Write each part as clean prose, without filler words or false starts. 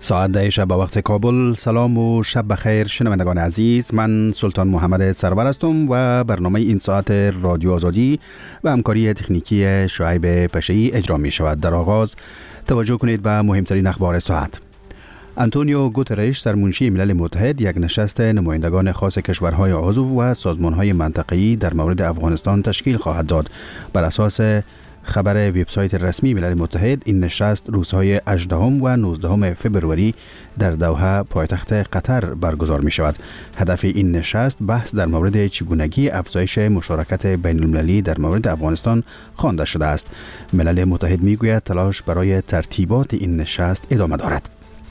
ساعت 10 شب به وقت کابل. سلام و شب بخیر شنوندگان عزیز، من سلطان محمد سرور هستم و برنامه این ساعت رادیو آزادی و همکاری تکنیکی شعیب پشه‌ای اجرا می شود. در آغاز توجه کنید به مهمترین اخبار ساعت. آنتونیو گوترش سرمنشی ملل متحد یک نشست نمایندگان خاص کشورهای عضو و سازمانهای منطقه‌ای در مورد افغانستان تشکیل خواهد داد. بر اساس خبر وبسایت رسمی ملل متحد، این نشست روزهای 18 و 19 فبروری در دوحه پایتخت قطر برگزار می شود. هدف این نشست بحث در مورد چگونگی افزایش مشارکت بین المللی در مورد افغانستان خوانده شده است. ملل متحد می گوید تلاش برای ترتیبات این نشست ادامه دارد.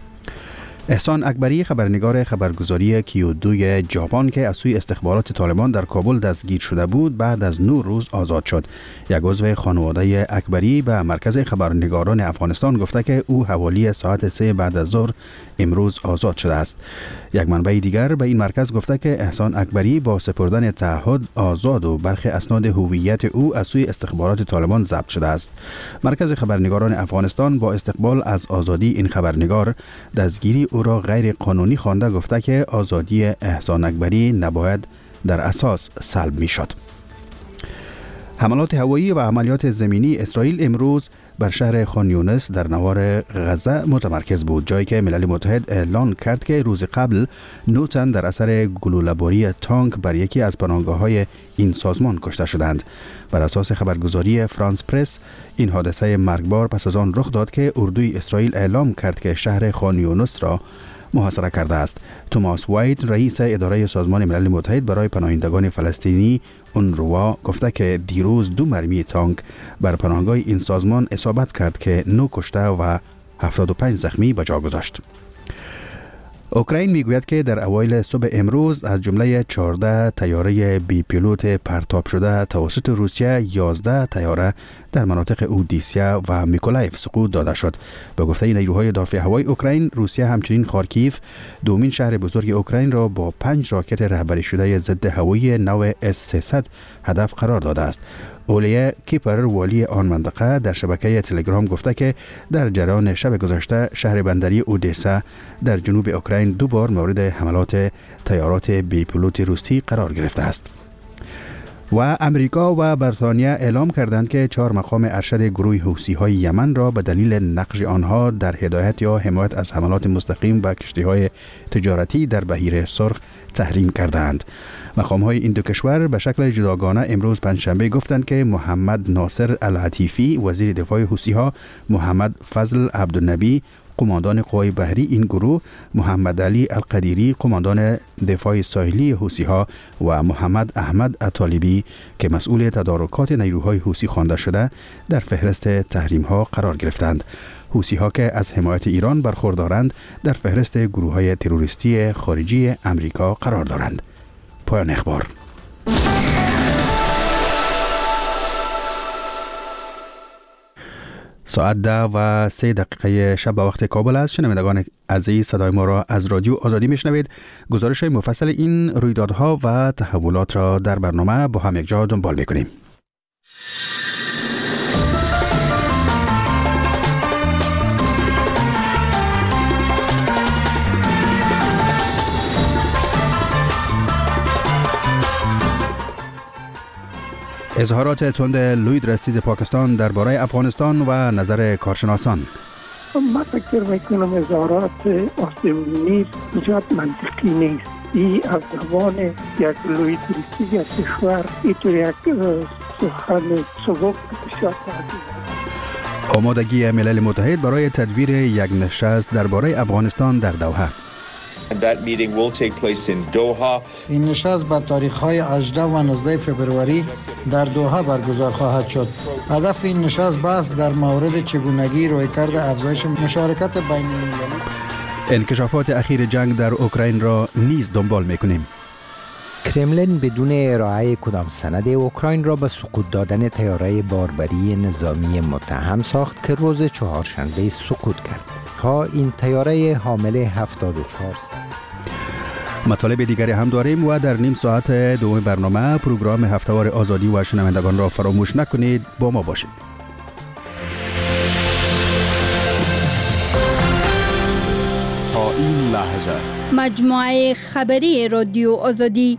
احسان اکبری، خبرنگار خبرگزاری کیو2 ژاپن که از سوی استخبارات طالبان در کابل دستگیر شده بود، بعد از 9 روز آزاد شد. یک عضو خانواده اکبری به مرکز خبرنگاران افغانستان گفته که او حوالی ساعت 3 بعد از ظهر امروز آزاد شده است. یک منبع دیگر به این مرکز گفته که احسان اکبری با سپردن تعهد آزاد و برخی اسناد هویت او از سوی استخبارات طالبان ضبط شده است. مرکز خبرنگاران افغانستان با استقبال از آزادی این خبرنگار، دستگیری او را غیر قانونی خوانده گفته که آزادی احسان اکبری نباید در اساس سلب می شد. حملات هوایی و عملیات زمینی اسرائیل امروز بر شهر خان یونس در نوار غزه متمرکز بود، جایی که ملل متحد اعلان کرد که روز قبل 9 تن در اثر گلوله‌باری تانک بر یکی از پناهگاه‌های این سازمان کشته شدند. بر اساس خبرگزاری فرانس پرس، این حادثه مرگبار پس از آن رخ داد که اردوی اسرائیل اعلام کرد که شهر خان یونس را محاصره کرده است. توماس وایت، رئیس اداره سازمان ملل متحد برای پناهندگان فلسطینی اونروا، گفته که دیروز 2 مرمی تانک بر پناهگاه این سازمان اصابت کرد که 9 کشته و 75 زخمی به جا گذاشت. اوکراین میگوید که در اوایل صبح امروز از جمله 14 طیاره بی پیلوت پرتاب شده توسط روسیه، 11 طیاره در مناطق اودیسا و میکولایف سقوط داده شد. به گفته نیروهای دفاع هوایی اوکراین، روسیه همچنین خارکیف، دومین شهر بزرگ اوکراین را با 5 راکت رهبری شده ضد هوایی نو S-300 هدف قرار داده است. اولیه کیپر، والی آن منطقه، در شبکه تلگرام گفته که در جریان شب گذشته شهر بندری اودیسا در جنوب اوکراین 2 بار مورد حملات طیارات بی پیلوت روسی قرار گرفته است. و امریکا و بریتانیا اعلام کردند که 4 مقام ارشد گروه حوثی‌های یمن را به دلیل نقش آنها در هدایت یا حمایت از حملات مستقیم و کشتی‌های تجارتی در بحیر سرخ تحریم کردند. مقام‌های این 2 کشور به شکل جداگانه امروز پنجشنبه گفتند که محمد ناصر العتیفی، وزیر دفاع حوثی‌ها، محمد فضل عبدالنبی، قماندان قوای بحری این گروه، محمد علی القدیری، قماندان دفاع ساحلی حوثی‌ها و محمد احمد الطالبی که مسئول تدارکات نیروهای حوثی خوانده شده، در فهرست تحریم‌ها قرار گرفتند. حوثی‌ها که از حمایت ایران برخوردارند در فهرست گروه‌های تروریستی خارجی امریکا قرار دارند. پایان اخبار. ساعت 10:03 شب به وقت کابل است. شنوندگان عزیز، صدای ما را از رادیو آزادی میشنوید. گزارش مفصل این رویدادها و تحولات را در برنامه با هم یک جا دنبال میکنیم. اظهارات تند لوید رستیز پاکستان درباره افغانستان و نظر کارشناسان. من فکر میکنم اظهارات آسمانی نیست، بسیار منطقی نیست. این از زبان یک لوید رستیز یک کشور اینطور یک سخن سبک بسیار تعجب. آمادگی ملل متحد برای تدبیر یک نشست درباره افغانستان در دوحه. That meeting will take place in Doha. این نشست با تاریخ‌های 18 و 19 فبروری در دوحه برگزار خواهد شد. هدف این نشست بحث در مورد چگونگی رویکرد افزایش مشارکت بین المللی. انکشافات اخیر جنگ در اوکراین را نیز دنبال می‌کنیم. کرملین بدون ارائه کدام سند اوکراین را به سقوط دادن طیاره باربری نظامی متهم ساخت که روز چهارشنبه سقوط کرد. تا این طیاره حامل 74 مطالب دیگری هم داریم و در نیم ساعت دوم برنامه پروگرام هفته‌وار آزادی و شنوندگان را فراموش نکنید. با ما باشید. این لحظه مجموعه خبری رادیو آزادی.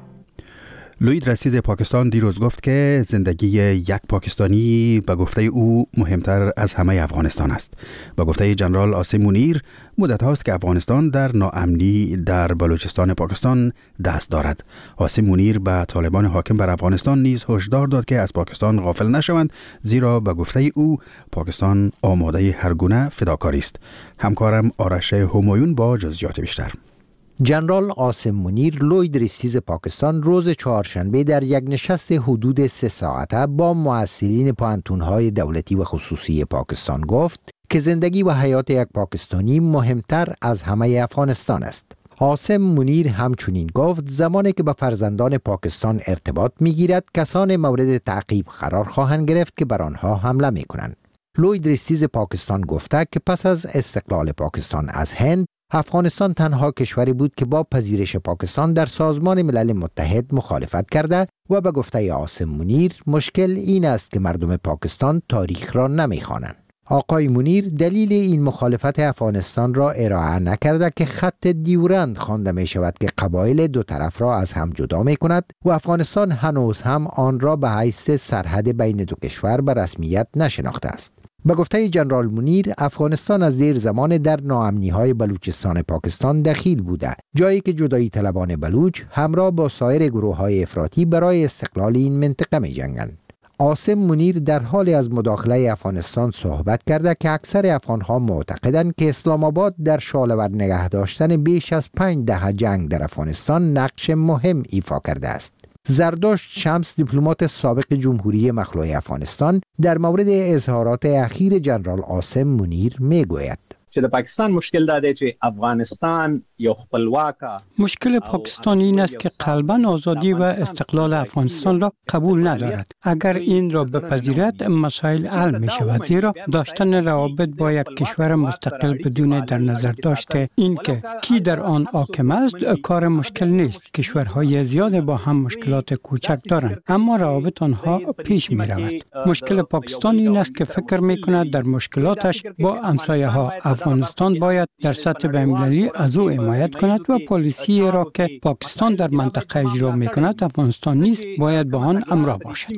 لوید رئیس پاکستان دیروز گفت که زندگی یک پاکستانی به گفته او مهمتر از همه افغانستان است. به گفته جنرال عاصم منیر مدت هاست که افغانستان در ناامنی در بلوچستان پاکستان دست دارد. عاصم منیر به طالبان حاکم بر افغانستان نیز هشدار داد که از پاکستان غافل نشوند، زیرا به گفته او پاکستان آماده هر گونه فداکاری است. همکارم آرش همایون با جزئیات بیشتر. جنرال عاصم منیر لوید رئیس پاکستان روز چهارشنبه در یک نشست حدود 3 ساعته با مؤثرین پوهنتون‌های دولتی و خصوصی پاکستان گفت که زندگی و حیات یک پاکستانی مهمتر از همه افغانستان است. عاصم منیر همچنین گفت زمانی که به فرزندان پاکستان ارتباط می‌گیرد کسان مورد تعقیب قرار خواهند گرفت که بر آنها حمله می‌کنند. لوید رئیس پاکستان گفته که پس از استقلال پاکستان از هند، افغانستان تنها کشوری بود که با پذیرش پاکستان در سازمان ملل متحد مخالفت کرده و به گفته عاصم منیر مشکل این است که مردم پاکستان تاریخ را نمی‌خوانند. آقای منیر دلیل این مخالفت افغانستان را ارائه نکرده که خط دیورند خوانده می شود که قبایل دو طرف را از هم جدا می کند و افغانستان هنوز هم آن را به حیث سرحد بین دو کشور به رسمیت نشناخته است. به گفته جنرال منیر افغانستان از دیر زمان در ناامنی‌های بلوچستان پاکستان دخیل بوده، جایی که جدایی طلبان بلوچ همراه با سایر گروه‌های افراطی برای استقلال این منطقه می‌جنگند. عاصم منیر در حال از مداخله افغانستان صحبت کرده که اکثر افغان‌ها معتقدند که اسلام آباد در شعله‌ور نگه داشتن بیش از 5 دهه جنگ در افغانستان نقش مهم ایفا کرده است. زرداشت شمس دیپلمات سابق جمهوری مخلوع افغانستان در مورد اظهارات اخیر جنرال عاصم منیر میگوید چې د پاکستان مشکل دا دی چې افغانستان یو خپلواکه مشکل پاکستان این است که قلباً آزادی و استقلال افغانستان را قبول ندارد. اگر این را بپذیرد مسائل حل می شود، زیرا داشتن روابط با یک کشور مستقل بدون در نظر داشته اینکه کی در آن حاکم است کار مشکل نیست. کشورهای زیاد با هم مشکلات کوچک دارند اما روابط آنها پیش می رود. مشکل پاکستان این است که فکر می کند در مشکلاتش با همسایه ها افغانستان باید در سطح بین‌المللی از او حمایت کند و پالیسی را که پاکستان در منطقه اجرا می‌کند افغانستان نیز باید با آن همراه باشد.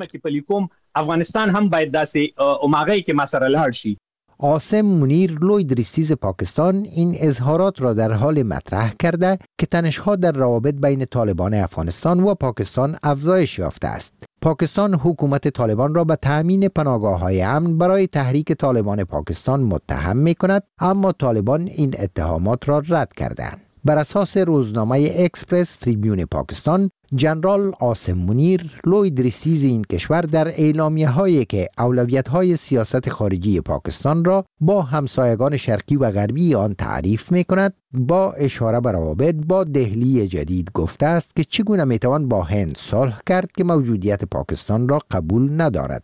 افغانستان هم باید داسې اوماغی که مسره لاړ شي. عاصم منیر لوید رئیس پاکستان این اظهارات را در حال مطرح کرده که تنش‌ها در روابط بین طالبان افغانستان و پاکستان افزایش یافته است. پاکستان حکومت طالبان را به تأمین پناهگاه‌های امن برای تحریک طالبان پاکستان متهم می‌کند، اما طالبان این اتهامات را رد کردند. بر اساس روزنامه اکسپرس تریبیون پاکستان، جنرال عاصم منیر لوید رئیس این کشور در اعلامیه‌هایی که اولویت‌های سیاست خارجی پاکستان را با همسایگان شرقی و غربی آن تعریف می‌کند، با اشاره به روابط با دهلی جدید گفته است که چگونه می‌توان با هند صلح کرد که موجودیت پاکستان را قبول ندارد.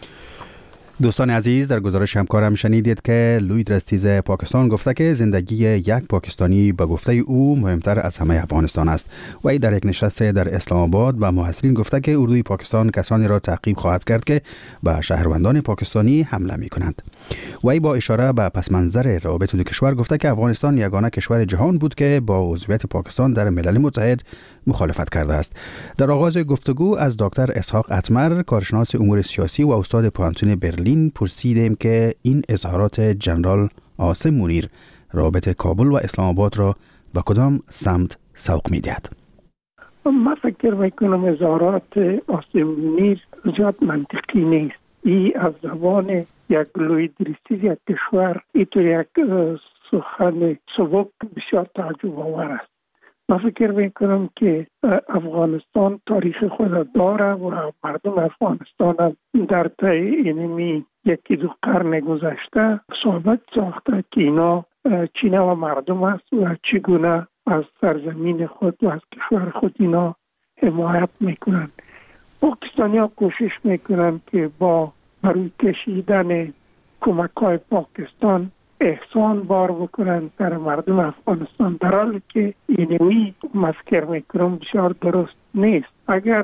دوستان عزیز، در گزارش همکارم شنیدید که لوید رئیس پاکستان گفته که زندگی یک پاکستانی به گفته او مهمتر از همه افغانستان است. وی در یک نشست در اسلام آباد به محصلین گفته که اردوی پاکستان کسانی را تعقیب خواهد کرد که به شهروندان پاکستانی حمله می کنند. وی با اشاره به پس منظر روابط دو کشور گفته که افغانستان یگانه کشور جهان بود که با عضویت پاکستان در ملل متحد مخالفت کرده است. در آغاز گفتگو از دکتر اسحاق اتمر، کارشناس امور سیاسی و استاد پوهنتون برلین، پرسیدیم که این اظهارات جنرال عاصم منیر رابطه کابل و اسلام آباد را به کدام سمت سوق می‌دهد؟ من فکر میکنم اظهارات عاصم منیر زیاد منطقی نیست. ای از زبان یک لوید رئیس یک کشور اینطور یک سخن سبک بسیار تعجب آور است. من فکر میکنم که افغانستان تاریخ خود داره و مردم افغانستان در طی اینمی 1-2 قرن گذشته صحبت ساخته که اینا چینه و مردم است و چگونه از سرزمین خود و از کشور خود اینا حمایت میکنند. پاکستانی ها کوشش میکنند که با بروی کشیدن کمک های پاکستان احسان بار بکنند در مردم افغانستان، در حالی که اینوی مفکر میکنم بسیار درست نیست. اگر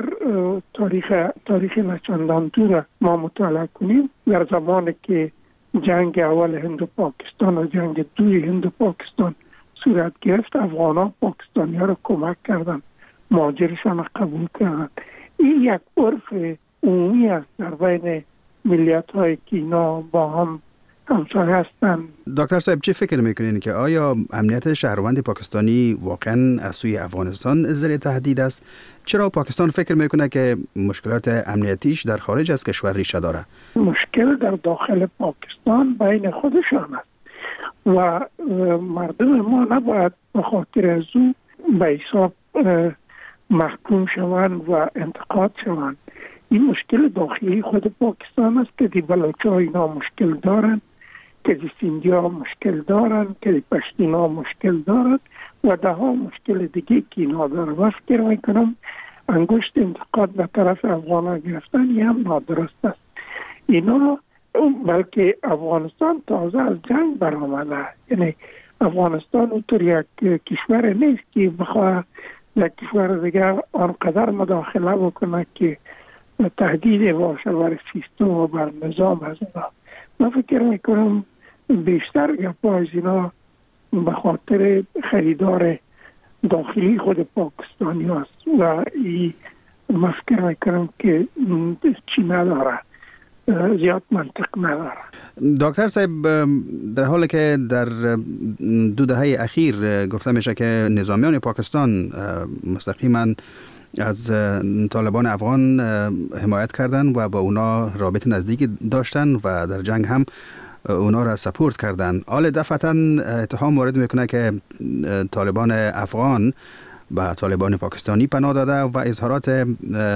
تاریخ نچندان دور ما مطالعه کنیم، در زمانی که جنگ اول هند و پاکستان و جنگ دوی هند و پاکستان صورت گرفت افغان‌ها پاکستانی‌ها رو کمک کردن، مهاجرشان رو قبول کردن. این یک عرف عمومی است در بین ملیت‌های که اینا با هم همسایه هستند. دکتر صاحب چی فکر میکنین که آیا امنیت شهروند پاکستانی واقعا از سوی افغانستان زیر تهدید است؟ چرا پاکستان فکر میکنه که مشکلات امنیتیش در خارج از کشور ریشه داره؟ مشکل در داخل پاکستان بین خودشان است و مردم ما نباید به خاطر از او به حساب محکوم شوند و انتقاد شوند. این مشکل داخلی خود پاکستان است که دی بلوچ‌ها اینا مشکل دارند، که دی سیندی‌ها مشکل دارند، که دی پشتون‌ها مشکل دارند و ده ها مشکل دیگه که اینا دارند. و فکر میکنم انگشت انتقاد به طرف افغان‌ها گرفتن این هم نادرست است. اینا بلکه افغانستان تازه از جنگ برآمده، یعنی افغانستان اونطور یک کشور نیست که بخواه یک کشور دیگر آنقدر مداخله بکنه که تهدید باشه بر سیستم و بر نظام از اینا. من فکر میکنم بیشتر گپا از اینا به خاطر خریدار داخلی خود پاکستانی هست و من فکر میکنم که چی نداره، زیاد منطق نداره. دکتر صاحب در حالی که در 2 دهه اخیر گفته میشه که نظامیان پاکستان مستقیما از طالبان افغان حمایت کردن و با اونا رابطه نزدیکی داشتن و در جنگ هم اونا را سپورت کردن، حال دفعتا اتهام وارد میکنه که طالبان افغان به طالبان پاکستانی پناه داده و اظهارات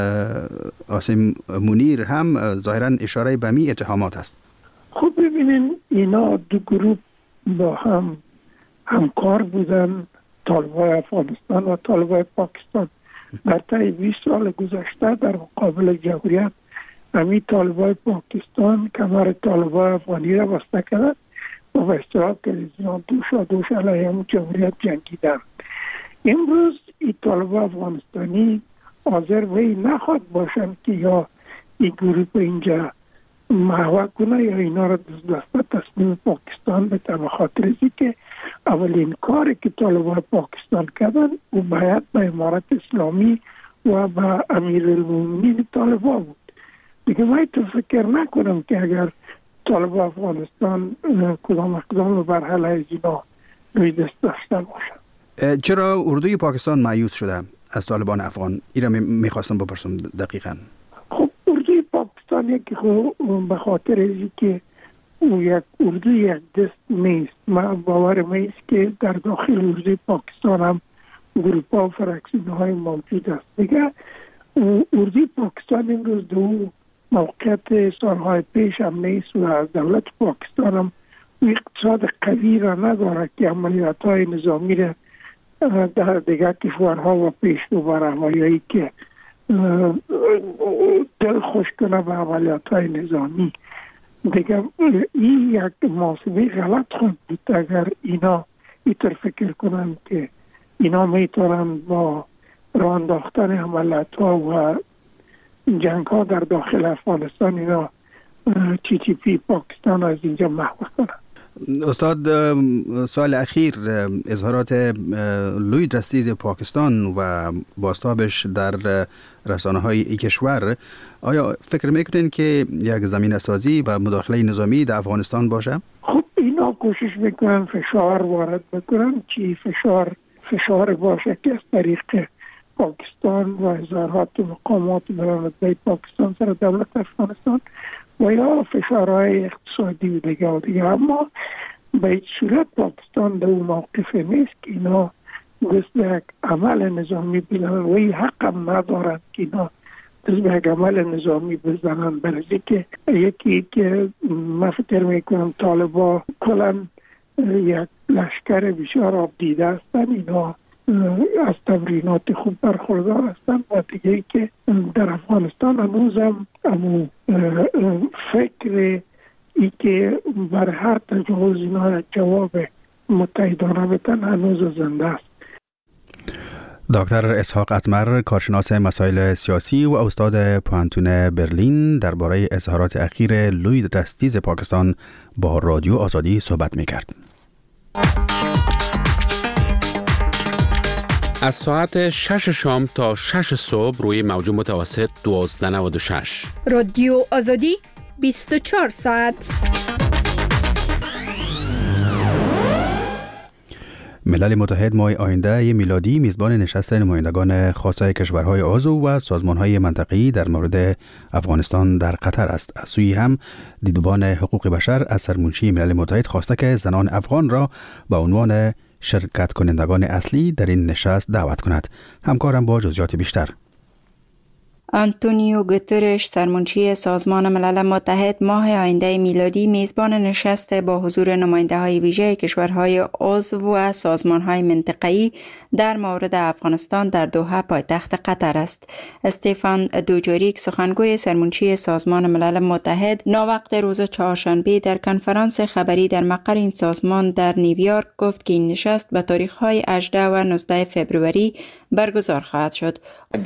عاصم منیر هم ظاهرا اشاره به می اتهامات است. خب ببینین اینا دو گروه با هم همکار بودن، طالبان افغانستان و طالبان پاکستان. در طی 20 سال گذشته در مقابل جمهوریت همین طالبان پاکستان کمر طالبان افغانی را بسته کرد و به اصطلاح تلویزیون دوش علیه همون جمهوریت جنگیدن. امروز این طالبان افغانستانی حاضر وی نخواد باشند که یا این گروه اینجا محو کنه یا اینا را دسته تسلیم پاکستان بده، به خاطر ازی که اولین کاری که طالبان پاکستان کردن او باید به امارت اسلامی و به امیرالمومنین طالبان بود. دیگه من تو فکر نکنم که اگر طالبان افغانستان کدام اقدام بر علیه اینا روی دست داشته باشند. چرا اردوی پاکستان مایوس شده از طالبان افغان؟ این را میخواستم بپرسم دقیقاً. خب اردوی پاکستان یکی به خاطر ازی که او یک اردو یک دست نیست. من باورم است که در داخل اردوی پاکستان هم گروپ ها و فرکسیون های موجود است. دیگه اردوی پاکستان امروز دو موقعیت سالهای پیش هم نیست و از دولت پاکستان هم اقتصاد قوی را نداره که عملیات های نظامی را در دیگر کشورها و پیش ببره و یایی که دل خوش کنه به عملیات های نظامی. دیگه این یک محاسبه غلط خود بود اگر اینا اینطور فکر کنن که اینا میتونن با راه انداختن عملیات ها و جنگ ها در داخل افغانستان اینا TTP پاکستان از اینجا محو کنن. استاد سال اخیر اظهارات لوی دستیز پاکستان و بازتابش در رسانه های ای کشور، آیا فکر میکنین که یک زمینه سازی و مداخله نظامی در افغانستان باشه؟ خب اینا کوشش میکنن فشار وارد بکنن، چی فشار باشه که از طریق پاکستان و اظهارات مقامات برای پاکستان سر دولت افغانستان و یا فشارهای اقتصادی و دیگه. اما به هیچ صورت پاکستان در اون موقف نیست که اینا دست به یک عمل نظامی بزنن و این حق هم ندارند که اینا دست به یک عمل نظامی بزنن. برای که یکی که من فکر میکنم طالبا کلن یک لشکر بسیار آب دیده هستن، اینا از تمرینات خوب برخوردار هستن و دیگه که در افغانستان هنوز هم فکر ای که بر هر تجاوز اینا جواب متحدانه بدن هنوز زنده است. دکتر اسحاق اتمر، کارشناس مسائل سیاسی و استاد پوهنتون برلین، درباره اظهارات اخیر لوی دستیز پاکستان با رادیو آزادی صحبت می‌کرد. از ساعت 6 شام تا 6 صبح روی موج متوسط 1296. رادیو آزادی 24 ساعت. ملل متحد ماه آینده میلادی میزبان نشست نمایندگان خاصه کشورهای عضو و سازمانهای منطقه‌ای در مورد افغانستان در قطر است. از سوی هم دیدبان حقوق بشر از سرمنشی ملل متحد خواسته که زنان افغان را به عنوان شرکت کنندگان اصلی در این نشست دعوت کند. همکارم با جزئیات بیشتر. آنتونیو گوترش سرمنشی سازمان ملل متحد ماه آینده میلادی میزبان نشست با حضور نماینده‌های ویژه کشورهای عضو و سازمان‌های منطقه‌ای در مورد افغانستان در دوحه پایتخت قطر است. استفان دوجاریک سخنگوی سرمنشی سازمان ملل متحد ناوقت روز چهارشنبه در کنفرانس خبری در مقر این سازمان در نیویورک گفت که این نشست به تاریخ‌های 18 و 19 فوریه برگزار خواهد شد.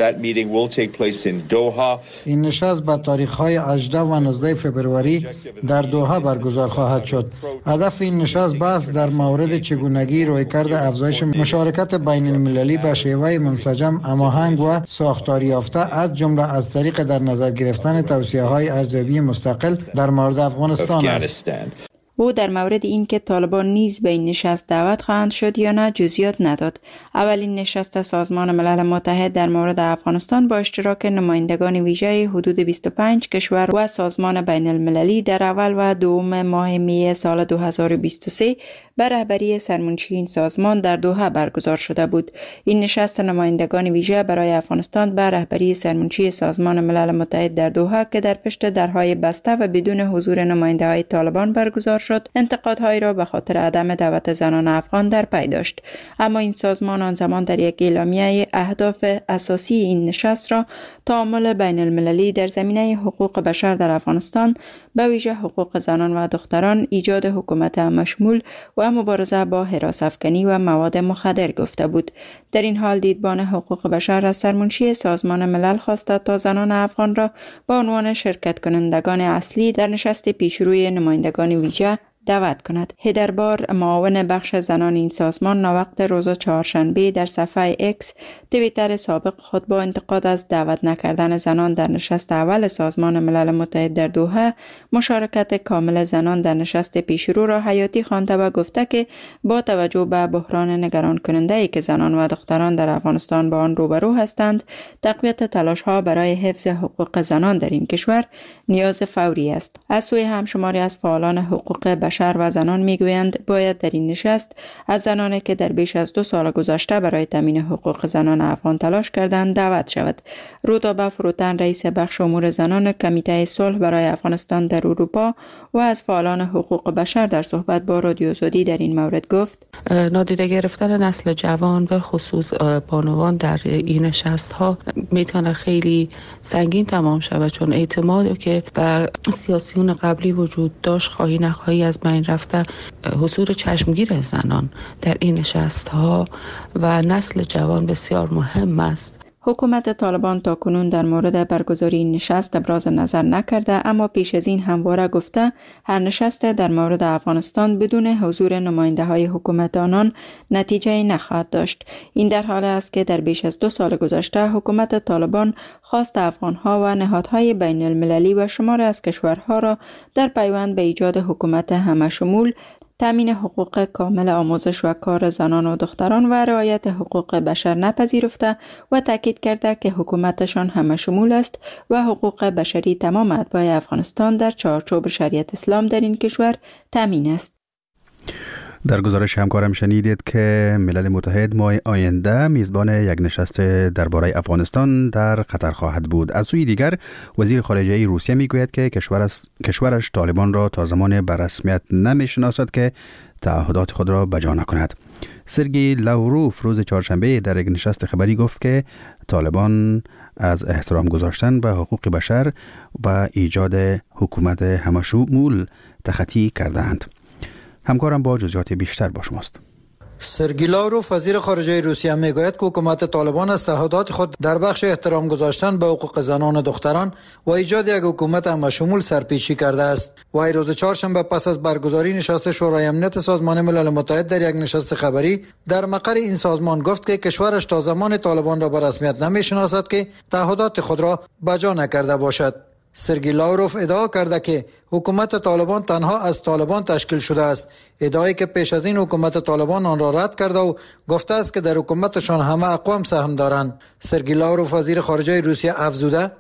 این نشست به تاریخ‌های 18 و 19 فوریه در دوحه برگزار خواهد شد. هدف این نشست بحث در مورد چگونگی رویکرد افزایش مشارکت بین المللی به شیوه منسجم، هماهنگ و ساختاری یافته از جمله از طریق در نظر گرفتن توصیه‌های ارزیابی مستقل در مورد افغانستان است. او در مورد اینکه طالبان نیز به این نشست دعوت خواهند شد یا نه جزئیات نداد. اولین نشست سازمان ملل متحد در مورد افغانستان با اشتراک نمایندگان ویژه حدود 25 کشور و سازمان بین المللی در اول و دوم ماه می سال 2023 به رهبری سرمنشی این سازمان در دوحه برگزار شده بود. این نشست نمایندگان ویژه برای افغانستان به رهبری سرمنشی سازمان ملل متحد در دوحه که در پشت درهای بسته و بدون حضور نماینده‌های طالبان برگزار شد، انتقادهایی را به خاطر عدم دعوت زنان افغان در پی داشت. اما این سازمان آن زمان در یک اعلامیه اهداف اساسی این نشست را تعامل بین المللی در زمینه حقوق بشر در افغانستان، به ویژه حقوق زنان و دختران، ایجاد حکومت همشمول و مبارزه با هراس افکنی و مواد مخدر گفته بود. در این حال دیدبان حقوق بشر از سرمنشی سازمان ملل خواسته تا زنان افغان را به عنوان شرکت کنندگان اصلی در نشست پیشروی نمایندگان ویژه دعوت کند. هدربار معاون بخش زنان این سازمان ناوقت روز چهارشنبه در صفحه اکس توییتر سابق خود با انتقاد از دعوت نکردن زنان در نشست اول سازمان ملل متحد در دوحه مشارکت کامل زنان در نشست پیشرو را حیاتی خوانده و گفته که با توجه به بحران نگران کننده ای که زنان و دختران در افغانستان با آن روبرو هستند، تقویت تلاش ها برای حفظ حقوق زنان در این کشور نیاز فوری است. از سوی هم شماری از فعالان حقوق بشر و زنان میگویند باید در این نشست از زنانی که در بیش از 2 سال گذشته برای تامین حقوق زنان افغان تلاش کردند دعوت شود. رودابه فروتن رئیس بخش امور زنان کمیته صلح برای افغانستان در اروپا و از فعالان حقوق بشر در صحبت با رادیو آزادی در این مورد گفت: نادیده گرفتن نسل جوان به خصوص بانوان در این نشست ها میتونه خیلی سنگین تمام شود، چون اعتمادی که به سیاسیون قبلی وجود داشت خواهی نخواهی از بین رفته. حضور چشمگیر زنان در این نشست ها و نسل جوان بسیار مهم است. حکومت طالبان تاکنون در مورد برگزاری این نشست ابراز نظر نکرده، اما پیش از این همواره گفته هر نشست در مورد افغانستان بدون حضور نماینده های حکومت آنان نتیجه نخواهد داشت. این در حال است که در بیش از 2 سال گذشته حکومت طالبان خواست افغانها و نهادهای بین المللی و شمار از کشورها را در پیوند به ایجاد حکومت همشمول، تامین حقوق کامل آموزش و کار زنان و دختران و رعایت حقوق بشر نپذیرفته و تاکید کرده که حکومتشان همشمول است و حقوق بشری تمام اتباع افغانستان در چارچوب شریعت اسلام در این کشور تامین است. در گزارش همکارم شنیدید که ملل متحد ماه آینده میزبان یک نشست درباره افغانستان در قطر خواهد بود. از سوی دیگر وزیر خارجه روسیه میگوید که کشورش طالبان را تا زمان به رسمیت نمیشناسد که تعهدات خود را بجا نکند. سرگئی لاوروف روز چهارشنبه در یک نشست خبری گفت که طالبان از احترام گذاشتن به حقوق بشر و ایجاد حکومت همشمول تخطی کردند. همکارم با جزئیات بیشتر با شماست. سرگی لاوروف وزیر خارجه روسیه میگوید که حکومت طالبان از تعهدات خود در بخش احترام گذاشتن به حقوق زنان و دختران و ایجاد یک حکومت همشمول سرپیچی کرده است. وی روز چهارشنبه پس از برگزاری نشست شورای امنیت سازمان ملل متحد در یک نشست خبری در مقر این سازمان گفت که کشورش تا زمان طالبان را به رسمیت نمیشناسد که تعهدات خود را بجا نکرده باشد. سرگی لاوروف ادعا کرده که حکومت طالبان تنها از طالبان تشکیل شده است، ادعایی که پیش از این حکومت طالبان آن را رد کرده و گفته است که در حکومتشان همه اقوام سهم دارند. سرگی لاوروف وزیر خارجه روسیه افزوده: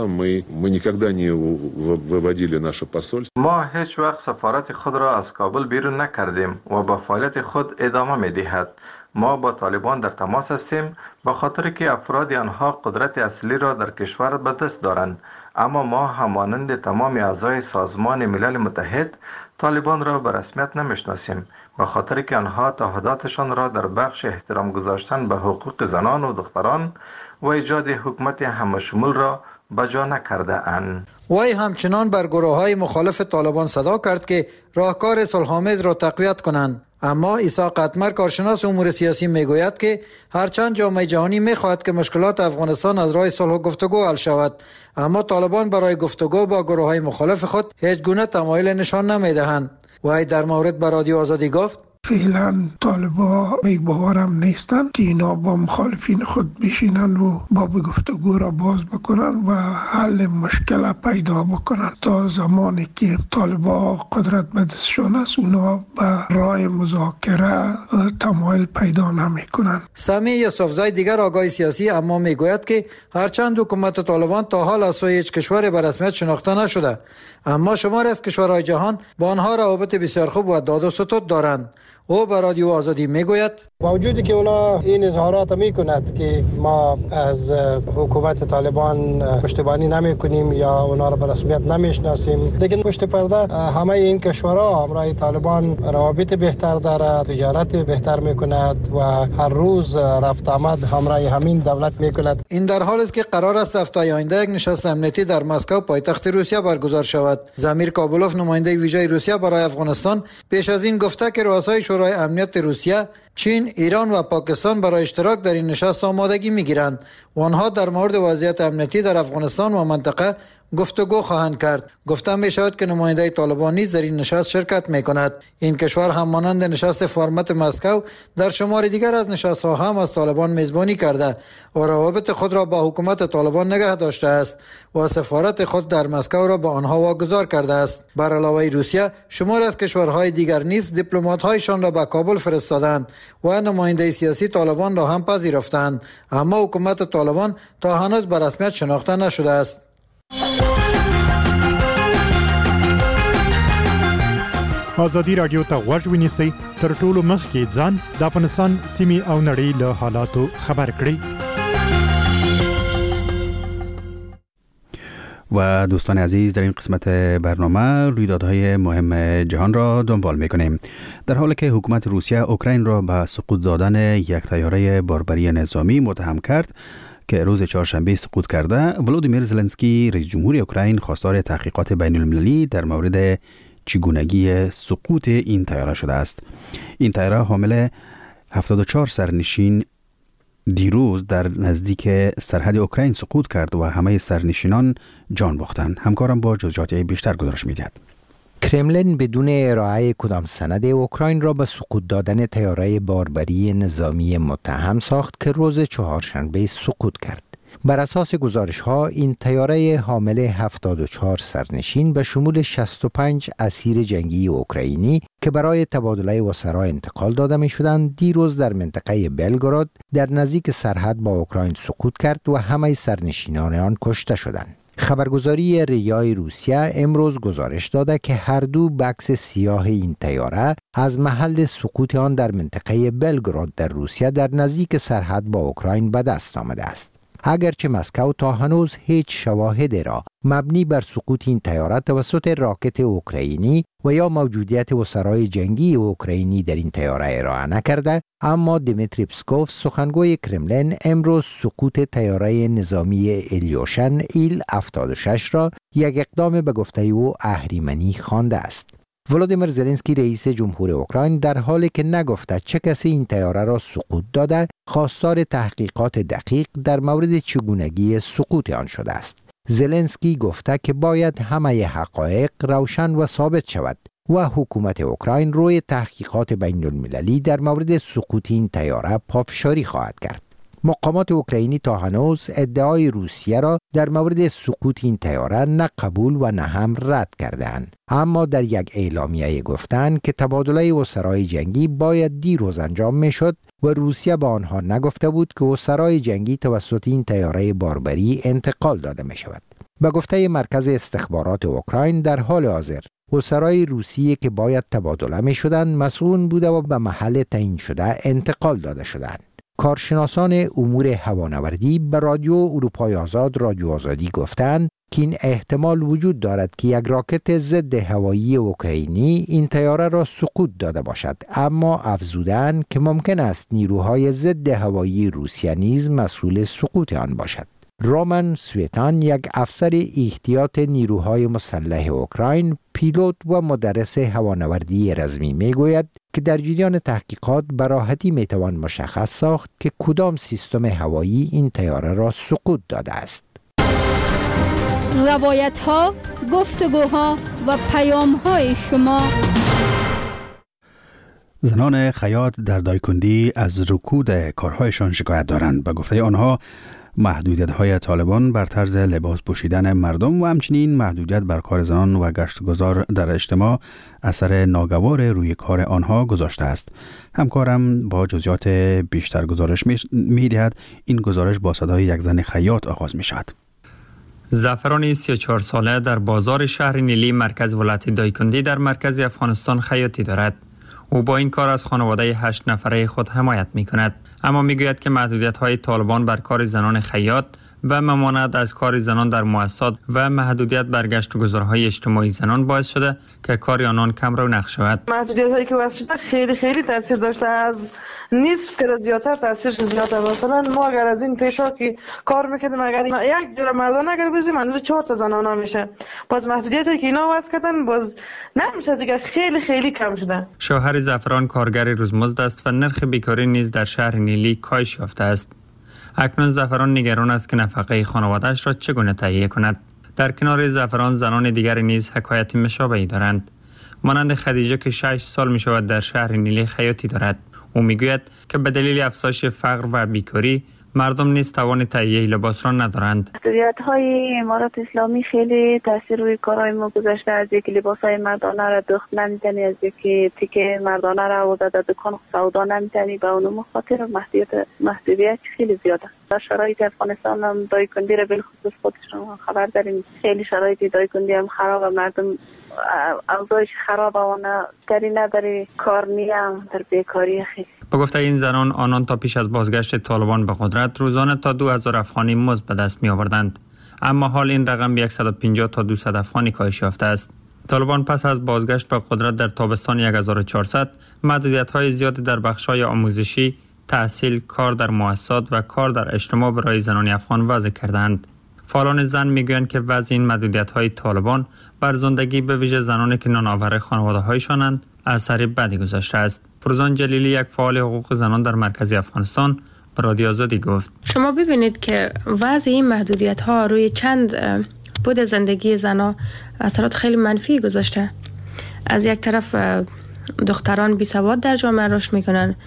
ما هیچ وقت سفارت خود را از کابل بیرون نکردیم و با فعالیت خود ادامه می‌دهد. ما با طالبان در تماس هستیم به خاطر که افراد آنها قدرت اصلی را در کشور به دست دارند، اما ما همانند تمام اعضای سازمان ملل متحد طالبان را به رسمیت نمیشناسیم به خاطر که آنها تعهداتشان را در بخش احترام گذاشتن به حقوق زنان و دختران و ایجاد حکومت همشمول را بجا نکرده اند. وی همچنان بر گروه‌های مخالف طالبان صدا کرد که راهکار صلح‌آمیز را تقویت کنند. اما اسحاق اتمر کارشناس امور سیاسی میگوید که هرچند جامعه جهانی میخواهد که مشکلات افغانستان از راه صلح و گفتگو حل شود، اما طالبان برای گفتگو با گروه‌های مخالف خود هیچ گونه تمایل نشان نمیدهند. وی در مورد به رادیو آزادی گفت: فعلا طالبا به باورم نیستن که اینا با مخالفین خود بشینن و با گفتگو را باز بکنن و حل مشکل پیدا بکنن. تا زمانی که طالبا قدرت به دستشان است اونا به راه مذاکره تمایل پیدا نمی کنن. سمی یوسفزای دیگر آگاه سیاسی اما میگوید که هرچند حکومت طالبان تا حال از سوی هیچ کشور به رسمیت شناخته نشده، اما شمار از کشورهای جهان با آنها روابط بسیار خوب و داد و ستد دارند. او به رادیو آزادی میگوید: با وجودی که اونا این اظهارات میکند که ما از حکومت طالبان پشتیبانی نمیکنیم یا اونا را به رسمیت نمیشناسیم، لیکن پشت پرده همه این کشورها همراه طالبان روابط بهتر دارد، تجارت بهتر میکند و هر روز رفت آمد همراه همین دولت میکند. این در حالی است که قرار است هفته آینده یک نشست امنیتی در مسکو پایتخت روسیه برگزار شود. زمیر کابولوف نماینده ویژه روسیه برای افغانستان پیش از این گفته که رؤسای شورای امنیت روسیه، چین، ایران و پاکستان برای اشتراک در این نشست آمادگی میگیرند و آنها در مورد وضعیت امنیتی در افغانستان و منطقه گفتگو خواهند کرد. گفته می شود که نماینده طالبان نیز در این نشست شرکت می کند. این کشور هم مانند نشست فرمت مسکو در شمار دیگر از نشست ها هم از طالبان میزبانی کرده و روابط خود را با حکومت طالبان نگه داشته است و سفارت خود در مسکو را با آنها واگذار کرده است. بر علاوه روسیه، شمار از کشورهای دیگر نیز دیپلمات هایشان را به کابل فرستادند و نماینده سیاسی طالبان را هم پذیرفتند، اما حکومت طالبان تا هنوز به رسمیت شناخته نشده است. آزادی رادیو ته غوږ ونیسئ، تر ټولو مخکې ځان د افغانستان سیمې او نړۍ له حالاتو خبر کړئ. و دوستان عزیز، در این قسمت برنامه رویدادهای مهم جهان را دنبال می‌کنیم. در حالی که حکومت روسیه اوکراین را به سقوط دادن یک طیاره باربری نظامی متهم کرد که روز چهارشنبه سقوط کرده، ولودیمیر زلنسکی رئیس جمهور اوکراین خواستار تحقیقات بین المللی در مورد چگونگی سقوط این طیاره شده است. این طیاره حامل 74 سرنشین دیروز در نزدیک سرحد اوکراین سقوط کرد و همه سرنشینان جان باختند. همکارم با جزئیات بیشتر گزارش می‌دهد. کرملین بدون ارائه کدام سند اوکراین را به سقوط دادن طیاره باربری نظامی متهم ساخت که روز چهارشنبه سقوط کرد. بر اساس گزارش ها این طیاره حامل 74 سرنشین به شمول 65 اسیر جنگی اوکراینی که برای تبادله اسرا انتقال داده می شدند دیروز در منطقه بلگراد در نزدیک سرحد با اوکراین سقوط کرد و همه سرنشینان آن کشته شدند. خبرگزاری ریای روسیه امروز گزارش داده که هر دو بکس سیاه این طیاره از محل سقوط آن در منطقه بلگراد در روسیه در نزدیک سرحد با اوکراین به دست آمده است. اگرچه مسکو تا هنوز هیچ شواهدی را مبنی بر سقوط این طیاره توسط راکت اوکراینی و یا موجودیت اسرای جنگی اوکراینی در این طیاره ارائه نکرده، اما دیمیتری پسکوف سخنگوی کرملین امروز سقوط طیاره نظامی ایلیوشن ایل 76 را یک اقدام به گفته او اهریمنی خوانده است. ولادیمیر زلنسکی رئیس جمهور اوکراین در حالی که نگفته چه کسی این طیاره را سقوط داده، خواستار تحقیقات دقیق در مورد چگونگی سقوط آن شده است. زلنسکی گفته که باید همه حقایق روشن و ثابت شود و حکومت اوکراین روی تحقیقات بین المللی در مورد سقوط این طیاره پافشاری خواهد کرد. مقامات اوکراینی تا هنوز ادعای روسیه را در مورد سقوط این طیاره نه قبول و نه هم رد کردند، اما در یک اعلامیه گفتند که تبادله اسرای جنگی باید دیروز انجام میشد و روسیه به آنها نگفته بود که اسرای جنگی توسط این طیاره باربری انتقال داده می شود. به گفته مرکز استخبارات اوکراین در حال حاضر اسرای روسیه که باید تبادله می شدند مسئول بوده و به محل تعیین شده انتقال داده شدند. کارشناسان امور هوانوردی به رادیو اروپای آزاد رادیو آزادی گفتند که این احتمال وجود دارد که یک راکت ضد هوایی اوکراینی این طیاره را سقوط داده باشد، اما افزودند که ممکن است نیروهای ضد هوایی روسیه نیز مسئول سقوط آن باشد. رومن سویتان، یک افسر احتیاط نیروهای مسلح اوکراین، پیلوت و مدرس هوانوردی رزمی میگوید که در جریان تحقیقات به راحتی میتوان مشخص ساخت که کدام سیستم هوایی این طیاره را سقوط داده است. روایت ها، گفتگوها و پیام های شما. زنان خیاط در دایکندی از رکود کارهایشان شکایت دارند. به گفته آنها محدودیت‌های طالبان بر طرز لباس پوشیدن مردم و همچنین محدودیت بر کار زنان و گشتگذار در اجتماع اثر ناگوار روی کار آنها گذاشته است. همکارم با جزئیات بیشتر گزارش می‌دهد. این گزارش با صدای یک زن خیاط آغاز می‌شود. زعفران 34 ساله در بازار شهر نیلی مرکز ولایت دایکندی در مرکز افغانستان خیاطی دارد. او با این کار از خانواده 8 نفره خود حمایت می کند، اما می گوید که محدودیت های طالبان بر کار زنان خیاط و ممانعت از کار زنان در مؤسسات و محدودیت بر گشت و گذارهای اجتماعی زنان باعث شده که کار آنان کم رونق شود. محدودیت هایی که وضع شده خیلی تاثیر داشته، از نصف تا زیادتر تاثیرش زیاده. مثلا ما اگر از این پیشا که کار میکردیم اگر یک جور مردان اگر بزنیم اندازه 4 تا زنانه میشه، باز محدودیتی که اینا وضع کردن باز نمیشه دیگه، خیلی کم شده. شوهر زعفران کارگر روزمزد است و نرخ بیکاری نیز در شهر نیلی کاهش یافته است. اکنون زعفران نگران است که نفقه خانواده‌اش را چگونه تهیه کند. در کنار زعفران زنان دیگر نیز حکایت مشابهی دارند. مانند خدیجه که 6 سال می شود در شهر نیلی خیاطی دارد. او میگوید که به دلیل افزایش فقر و بیکاری مردم نیز توان تهیه لباس را ندارند. محدودیت‌های امارات اسلامی خیلی تاثیر روی کارهای ما گذاشته. از اینکه لباس‌های مردانه را دوخت نمی‌تونی، از اینکه تیکه مردانه را آورده در دکان سودا نمی‌تونی، به اون خاطر محدودیت خیلی زیاده. در شرایط افغانستان هم دایکندی را بالخصوص خودشون خبر داریم، خیلی شرایط دایکندی هم خراب و مردم اوضاعش خراب و کاری نداره، کار نیم در بیکاری خیلی. با گفته این زنان، آنان تا پیش از بازگشت طالبان به قدرت روزانه تا 2000 افغانی مزد به دست می آوردند، اما حال این رقم 150 تا 200 افغانی کاهش یافته است. طالبان پس از بازگشت به قدرت در تابستان 1400 محدودیت‌های زیادی در بخش‌های آموزشی، تحصیل، کار در مؤسسات و کار در اجتماع برای زنان افغان وضع کردند. فعالان زن میگویند که وضع این محدودیت‌های طالبان بر زندگی به ویژه زنانی که نانآور خانواده‌هایشانند اثر بدی گذاشته است. فروزان جلیلی، یک فعال حقوق زنان در مرکز افغانستان، به رادیو آزادی گفت: شما ببینید که وضع این محدودیت‌ها روی چند بود زندگی زنان اثرات خیلی منفی گذاشته. از یک طرف دختران بی‌سواد در جامعه رشد می‌کنند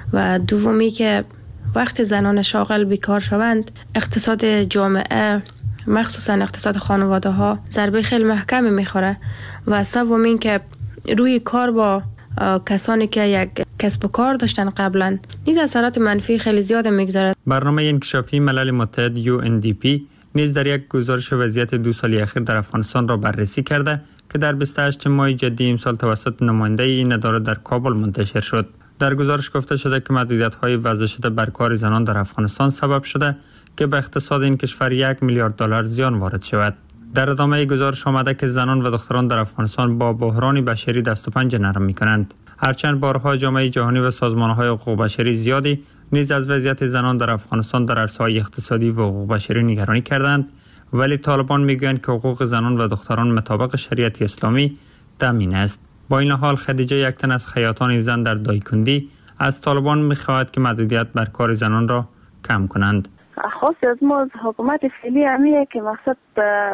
و دومی که وقتی زنان شاغل بیکار شوند، اقتصاد جامعه مخصوصا اقتصاد خانواده ها ضربه خیلی محکمی میخوره و سومین که روی کار با کسانی که یک کسب و کار داشتن قبلا نیز اثرات منفی خیلی زیاد میگذارد. برنامه انکشافی ملل متحد UNDP نیز در یک گزارش وضعیت 2 سالی اخیر در افغانستان را بررسی کرده که در 28 ماه جدی امسال توسط نماینده این اداره در کابل منتشر شد. در گزارش گفته شده که محدودیت‌های وضع شده بر کار زنان در افغانستان سبب شده که به اقتصاد این کشور 1 میلیارد دلار زیان وارد شود. در ادامه گزارش آمده که زنان و دختران در افغانستان با بحران بشری دست و پنجه نرم می‌کنند. هرچند بارها جامعه جهانی و سازمان‌های حقوق بشری زیادی نیز از وضعیت زنان در افغانستان در عرصه‌های اقتصادی و حقوق بشری نگرانی کردند، ولی طالبان می‌گویند که حقوق زنان و دختران مطابق شریعت اسلامی تامین است. با این حال خدیجه، یک تن از خیاطان زن در دایکندی، از طالبان می‌خواهد که محدودیت بر کار زنان را کم کنند. خاصی از ما از حکومت فعلی همیه که مقصد